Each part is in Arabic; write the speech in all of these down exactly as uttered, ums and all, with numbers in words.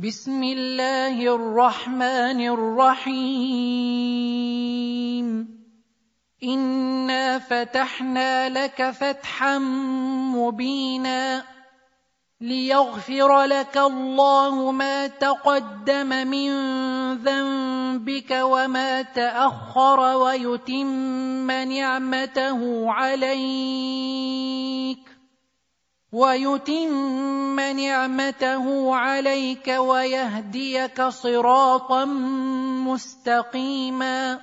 بسم الله الرحمن الرحيم إنا فتحنا لك فتحا مبينا ليغفر لك الله ما تقدم من ذنبك وما تأخر ويتم نعمته عليك ويتم نعمته عليك ويهديك صراطا مستقيما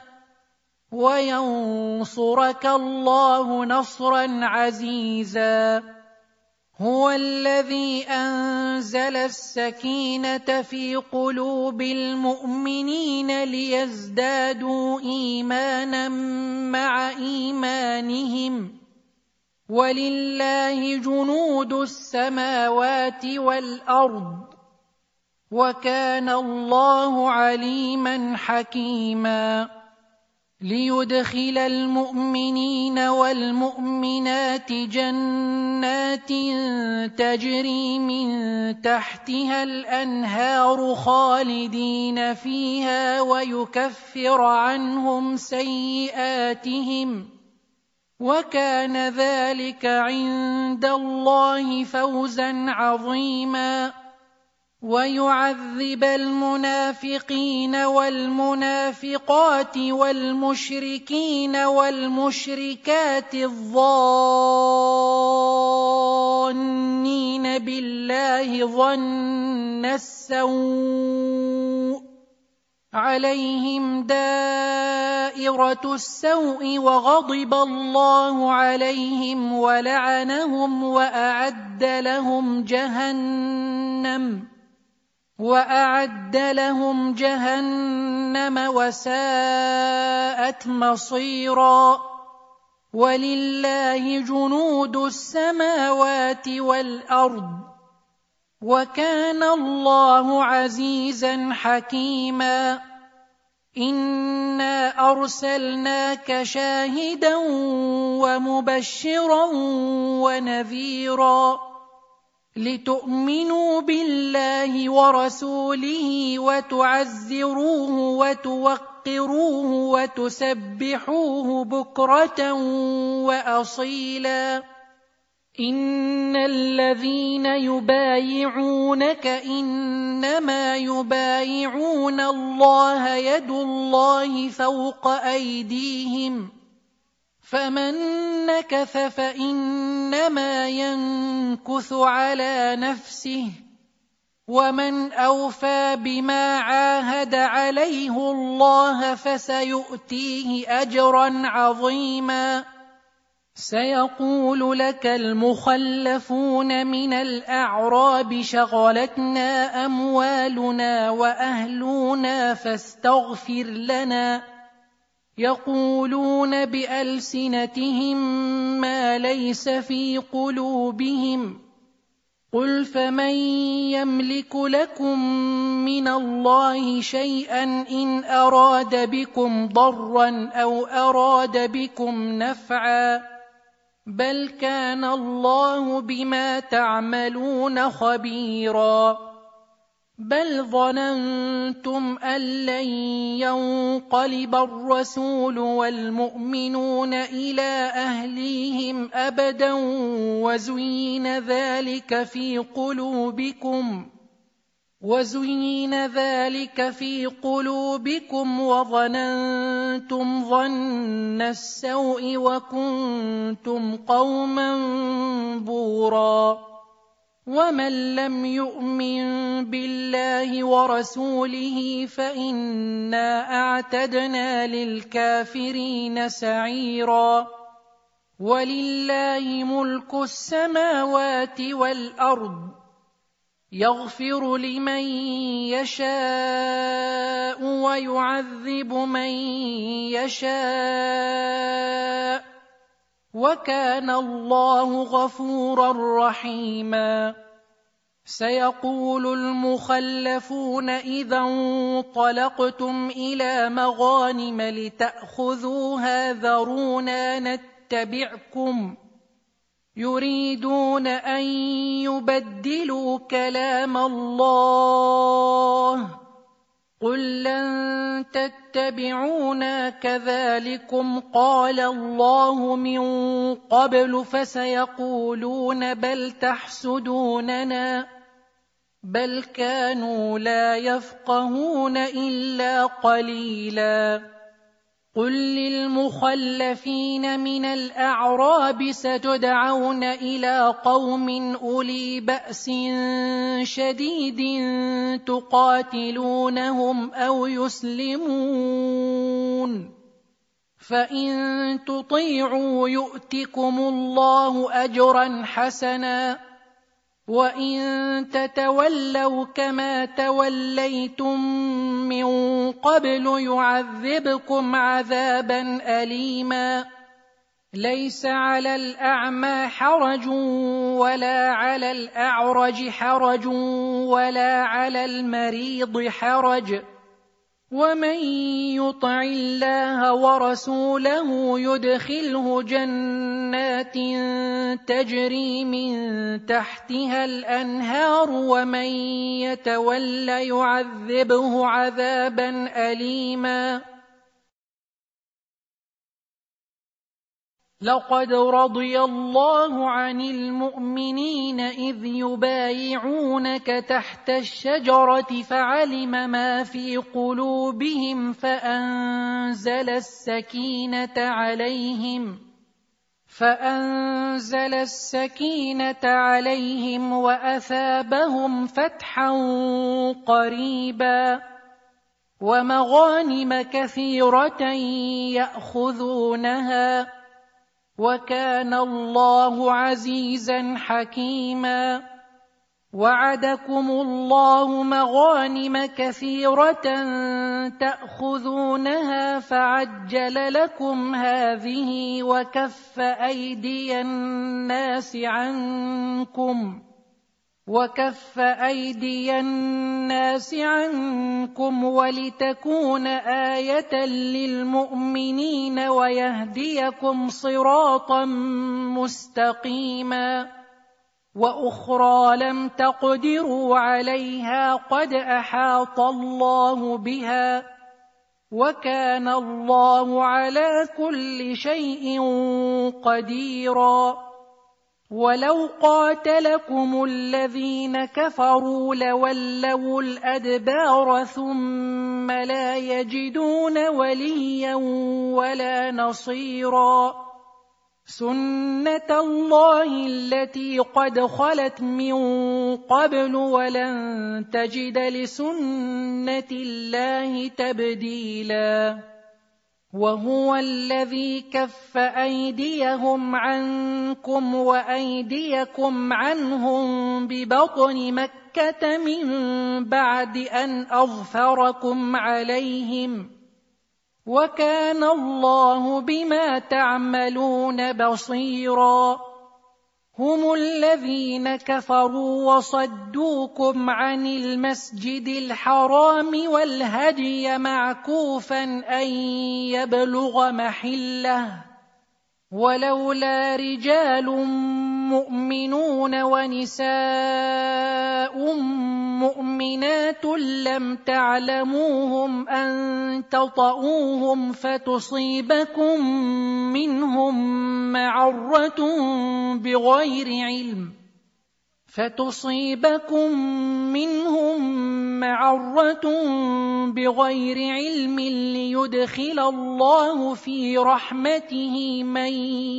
وينصرك الله نصرا عزيزا. هو الذي أنزل السكينة في قلوب المؤمنين ليزدادوا إيمانا مع إيمانهم ولله جنود السماوات والأرض وكان الله عليما حكيما. ليدخل المؤمنين والمؤمنات جنات تجري من تحتها الأنهار خالدين فيها ويكفر عنهم سيئاتهم وكان ذلك عند الله فوزا عظيما. ويعذب المنافقين والمنافقات والمشركين والمشركات الظانين بالله ظن السوء عليهم دائرة السوء وغضب الله عليهم ولعنهم وأعد لهم جهنم وأعد لهم جهنم وساءت مصيرا. ولله جنود السماوات والأرض وكان الله عزيزا حكيما. إنا أرسلناك شاهدا ومبشرا ونذيرا لتؤمنوا بالله ورسوله وتعزروه وتوقروه وتسبحوه بكرة وأصيلا. إن الذين يبايعونك إنما يبايعون الله يد الله فوق أيديهم فمن نكث فإنما ينكث على نفسه ومن أوفى بما عاهد عليه الله فسيؤتيه أجرا عظيما. سيقول لك المخلفون من الأعراب شغلتنا أموالنا وأهلنا فاستغفر لنا يقولون بألسنتهم ما ليس في قلوبهم قل فمن يملك لكم من الله شيئا إن أراد بكم ضرا أو أراد بكم نفعا بل كان الله بما تعملون خبيرا. بل ظننتم أن لن ينقلب الرسول والمؤمنون إلى أهليهم أبدا وزين ذلك في قلوبكم وزين ذلك في قلوبكم وظننتم ظن السوء وكنتم قوما بورا. ومن لم يؤمن بالله ورسوله فإنا أعتدنا للكافرين سعيرا. ولله ملك السماوات والأرض يغفر لمن يشاء ويعذب من يشاء وكان الله غفورا رحيما. سيقول المخلفون إذا انطلقتم إلى مغانم لتأخذوها ذرونا نتبعكم يريدون أن يبدلوا كلام الله قل لن تتبعونا كذلكم قال الله من قبل فسيقولون بل تحسدوننا بل كانوا لا يفقهون إلا قليلا. قل للمخلفين من الأعراب ستدعون إلى قوم أولي بأس شديد تقاتلونهم أو يسلمون فإن تطيعوا يؤتكم الله أجرا حسنا وإن تتولوا كما توليتم من قبل يعذبكم عذابا أليما. ليس على الأعمى حرج ولا على الأعرج حرج ولا على المريض حرج ومن يطع الله ورسوله يدخله جنات تجري من تحتها الأنهار ومن يتول يعذبه عذابا أليما. لقد رضي الله عن المؤمنين إذ يبايعونك تحت الشجرة فعلم ما في قلوبهم فأنزل السكينة عليهم فأنزل السكينة عليهم وأثابهم فتحا قريبا ومغانم كثيرة يأخذونها وكان الله عزيزا حكيما. وعدكم الله مغانم كثيرة تأخذونها فعجل لكم هذه وكف أيدي الناس عنكم وكف أيدي الناس عنكم ولتكون آية للمؤمنين ويهديكم صراطا مستقيما. وأخرى لم تقدروا عليها قد أحاط الله بها وكان الله على كل شيء قديرا. ولو قاتلكم الذين كفروا لولوا الأدبار ثم لا يجدون وليا ولا نصيرا. سنة الله التي قد خلت من قبل ولن تجد لسنة الله تبديلا. وهو الذي كف أيديهم عنكم وأيديكم عنهم ببطن مكة من بعد أن أظفركم عليهم وكان الله بما تعملون بصيرا. هم الذين كفروا وصدوكم عن المسجد الحرام والهدي معكوفا أن يبلغ محله ولولا رجال مؤمنون ونساء مؤمنات لم تعلموهم أن تطؤوهم فتصيبكم منهم معرة بغير علم فتصيبكم منهم معرة بغير علم ليدخل الله في رحمته من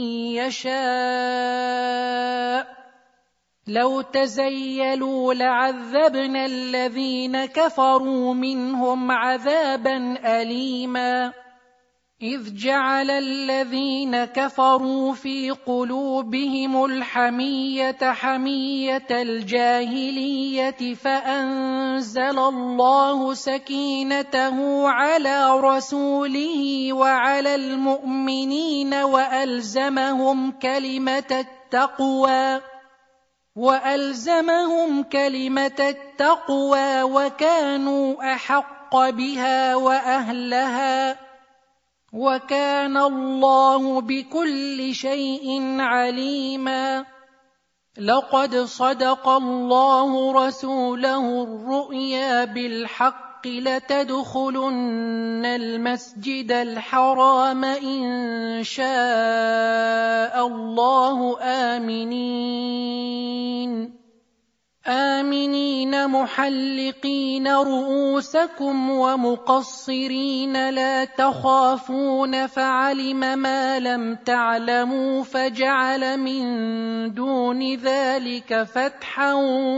يشاء. لو تزيلوا لعذبنا الذين كفروا منهم عذابا أليما. إذ جعل الذين كفروا في قلوبهم الحمية حمية الجاهلية فأنزل الله سكينته على رسوله وعلى المؤمنين وألزمهم كلمة التقوى وألزمهم كلمة التقوى وكانوا أحق بها وأهلها وكان الله بكل شيء عليما. لقد صدق الله رسوله الرؤيا بالحق بالحق لتدخلن المسجد الحرام إن شاء الله آمنين آمنين محلقين رؤوسكم ومقصرين لا تخافون فعلم ما لم تعلموا فجعل من دون ذلك فتحا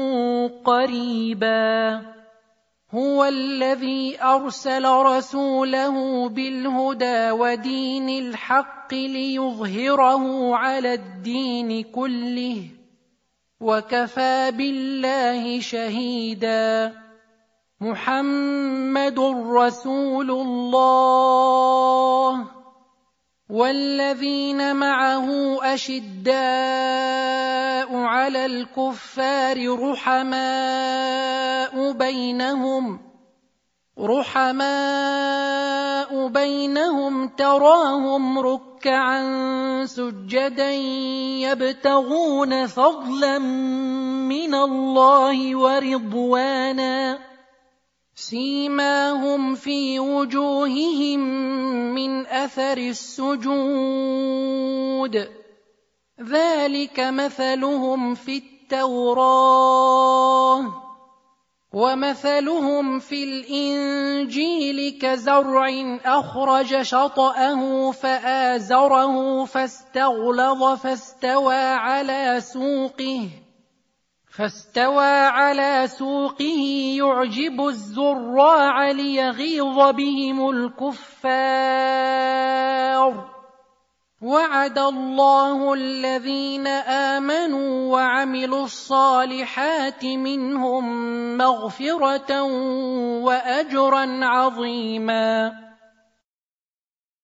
قريبا هو الذي أرسل رسوله بالهدى ودين الحق ليظهره على الدين كله وكفى بالله شهيدا محمد رسول الله والذين معه أشداء على الكفار رحماء بينهم رحماء بينهم تراهم ركعا سجدا يبتغون فضلا من الله ورضوانا سيماهم في وجوههم من أثر السجود ذلك مثلهم في التوراة ومثلهم في الإنجيل كزرع أخرج شطأه فآزره فاستغلظ فاستوى على سوقه فاستوى على سوقه يعجب الزراع ليغيظ بهم الكفار وعد الله الذين آمنوا وعملوا الصالحات منهم مغفرة وأجرا عظيما